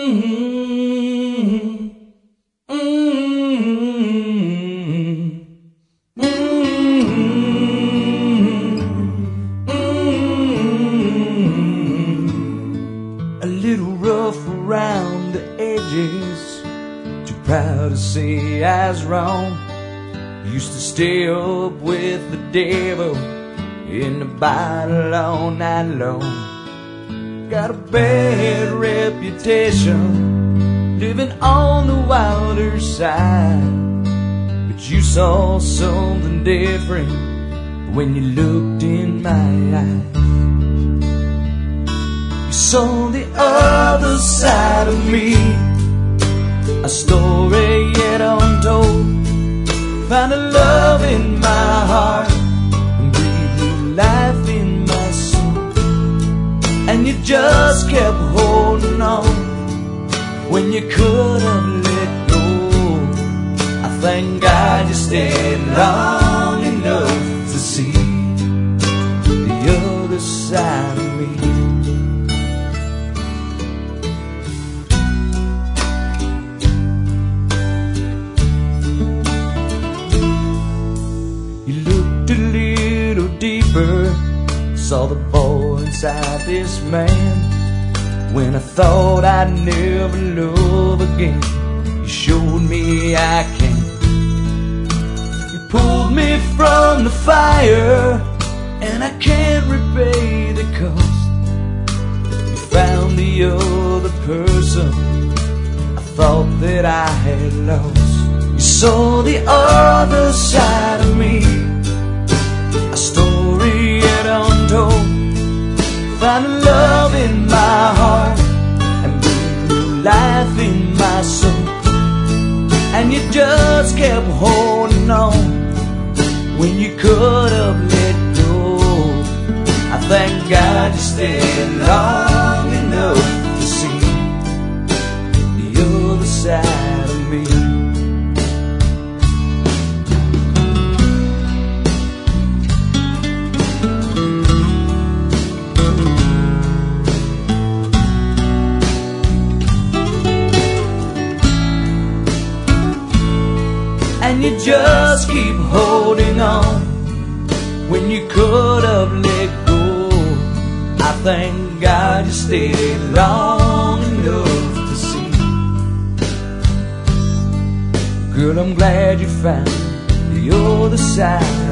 A little rough around the edges, too proud to say I was wrong. Used to stay up with the devil in the bottle all night long. Got a bad reputation, living on the wilder side. But you saw something different when you looked in my eyes. You saw the other side of me, a story yet untold. Found a love in my heart and breathed new life in my soul. And you just kept holding on when you could have let go. I thank God you stayed long enough to see the other side of me. Deeper, saw the boy inside this man. When I thought I'd never love again, you showed me I can. You pulled me from the fire, and I can't repay the cost. You found the other person I thought that I had lost. You saw the other side of me, a story yet untold. Found a love in my heart and breathed new life in my soul. And you just kept holding on when you could have let go. I thank God you stayed long enough to see the other side of me. And you just keep holding on when you could have let go. I thank God you stayed long enough to see. Girl, I'm glad you found the other side